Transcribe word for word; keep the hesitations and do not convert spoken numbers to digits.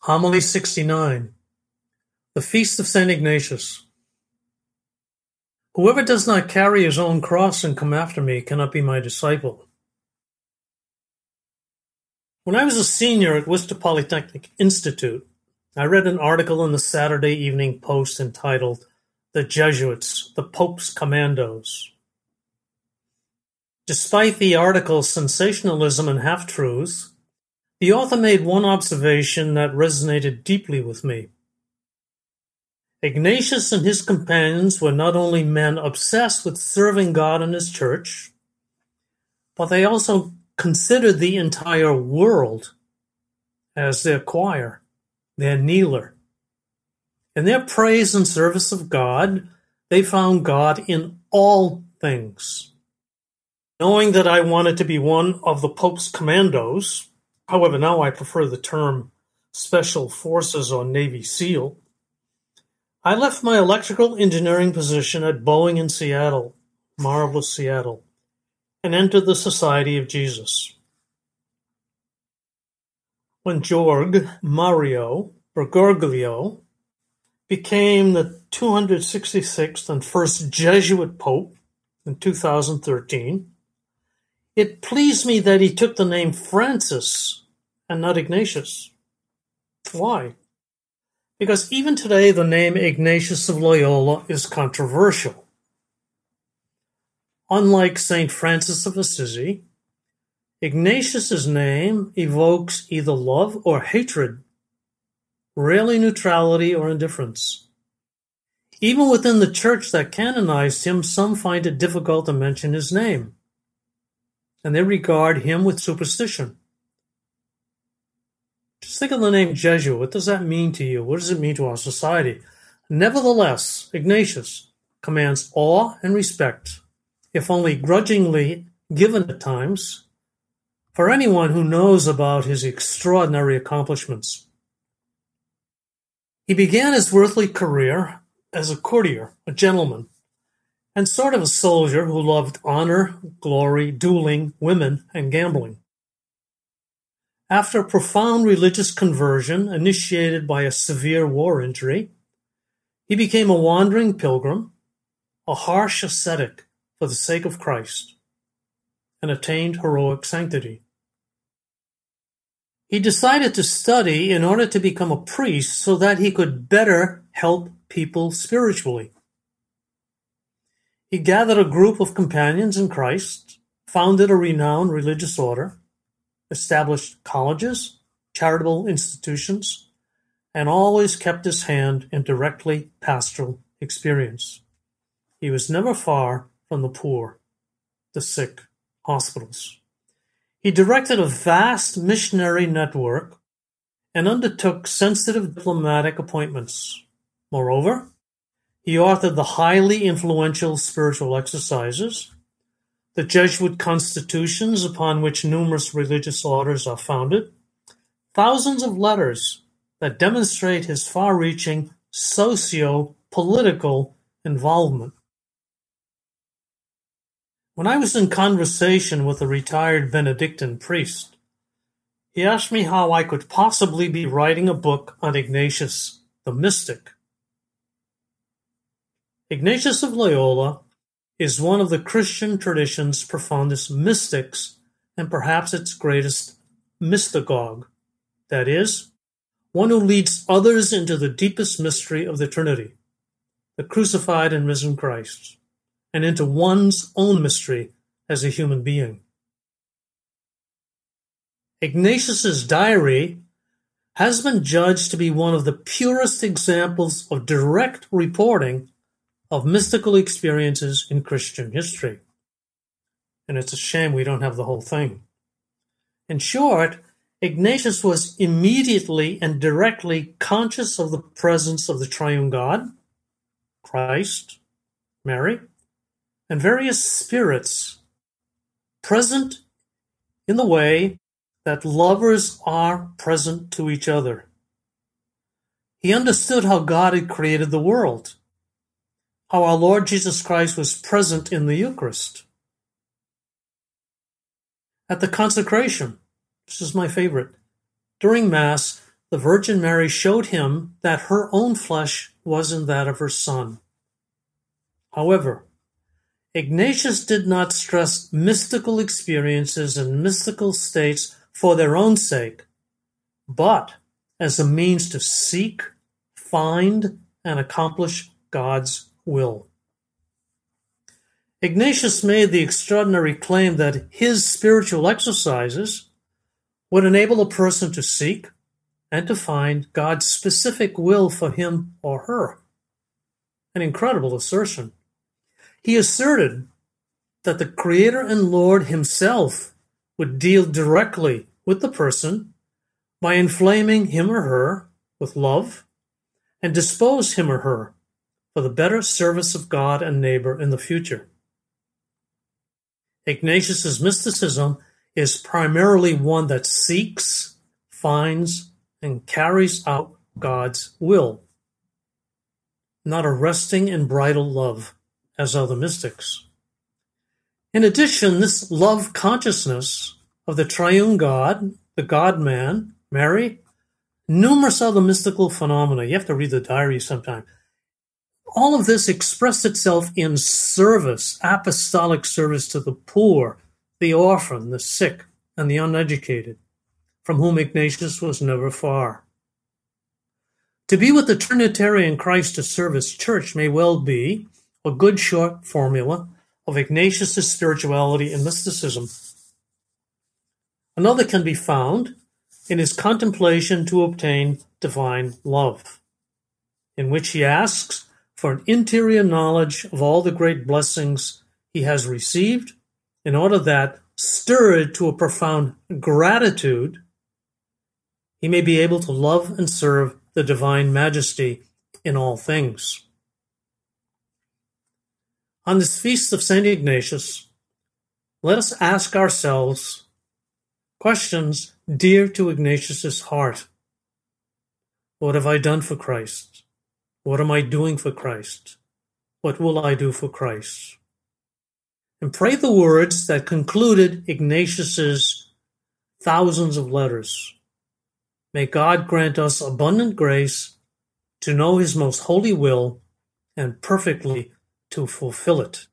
Homily sixty-nine. The Feast of Saint Ignatius. Whoever does not carry his own cross and come after me cannot be my disciple. When I was a senior at Worcester Polytechnic Institute, I read an article in the Saturday Evening Post entitled "The Jesuits, the Pope's Commandos." Despite the article's sensationalism and half-truths, the author made one observation that resonated deeply with me. Ignatius and his companions were not only men obsessed with serving God and his church, but they also considered the entire world as their choir, their kneeler. In their praise and service of God, they found God in all things. Knowing that I wanted to be one of the Pope's commandos, however, now I prefer the term Special Forces or Navy SEAL, I left my electrical engineering position at Boeing in Seattle, marvelous Seattle, and entered the Society of Jesus. When Jorge Mario Bergoglio became the two hundred sixty-sixth and first Jesuit Pope in two thousand thirteen, it pleased me that he took the name Francis and not Ignatius. Why? Because even today the name Ignatius of Loyola is controversial. Unlike Saint Francis of Assisi, Ignatius's name evokes either love or hatred, rarely neutrality or indifference. Even within the church that canonized him, some find it difficult to mention his name, and they regard him with superstition. Just think of the name Jesuit. What does that mean to you? What does it mean to our society? Nevertheless, Ignatius commands awe and respect, if only grudgingly given at times, for anyone who knows about his extraordinary accomplishments. He began his worldly career as a courtier, a gentleman, and sort of a soldier who loved honor, glory, dueling, women, and gambling. After a profound religious conversion initiated by a severe war injury, he became a wandering pilgrim, a harsh ascetic for the sake of Christ, and attained heroic sanctity. He decided to study in order to become a priest so that he could better help people spiritually. He gathered a group of companions in Christ, founded a renowned religious order, established colleges, charitable institutions, and always kept his hand in directly pastoral experience. He was never far from the poor, the sick, hospitals. He directed a vast missionary network and undertook sensitive diplomatic appointments. Moreover, he authored the highly influential Spiritual Exercises, the Jesuit constitutions upon which numerous religious orders are founded, thousands of letters that demonstrate his far-reaching socio-political involvement. When I was in conversation with a retired Benedictine priest, he asked me how I could possibly be writing a book on Ignatius the mystic. Ignatius of Loyola is one of the Christian tradition's profoundest mystics and perhaps its greatest mystagogue, that is, one who leads others into the deepest mystery of the Trinity, the crucified and risen Christ, and into one's own mystery as a human being. Ignatius's diary has been judged to be one of the purest examples of direct reporting of mystical experiences in Christian history. And it's a shame we don't have the whole thing. In short, Ignatius was immediately and directly conscious of the presence of the triune God, Christ, Mary, and various spirits present in the way that lovers are present to each other. He understood how God had created the world, how our Lord Jesus Christ was present in the Eucharist. At the consecration, this is my favorite, during Mass, the Virgin Mary showed him that her own flesh wasn't that of her son. However, Ignatius did not stress mystical experiences and mystical states for their own sake, but as a means to seek, find, and accomplish God's will. Ignatius made the extraordinary claim that his spiritual exercises would enable a person to seek and to find God's specific will for him or her. An incredible assertion. He asserted that the Creator and Lord himself would deal directly with the person by inflaming him or her with love and dispose him or her for the better service of God and neighbor in the future. Ignatius's mysticism is primarily one that seeks, finds, and carries out God's will, not a resting in bridal love as other mystics. In addition, this love consciousness of the triune God, the God-man, Mary, numerous other mystical phenomena. You have to read the diary sometime. All of this expressed itself in service, apostolic service to the poor, the orphan, the sick, and the uneducated, from whom Ignatius was never far. To be with the Trinitarian Christ to serve his church may well be a good short formula of Ignatius's spirituality and mysticism. Another can be found in his contemplation to obtain divine love, in which he asks for an interior knowledge of all the great blessings he has received, in order that, stirred to a profound gratitude, he may be able to love and serve the divine majesty in all things. On this feast of Saint Ignatius, let us ask ourselves questions dear to Ignatius's heart. What have I done for Christ? What am I doing for Christ? What will I do for Christ? And pray the words that concluded Ignatius's thousands of letters. May God grant us abundant grace to know his most holy will and perfectly to fulfill it.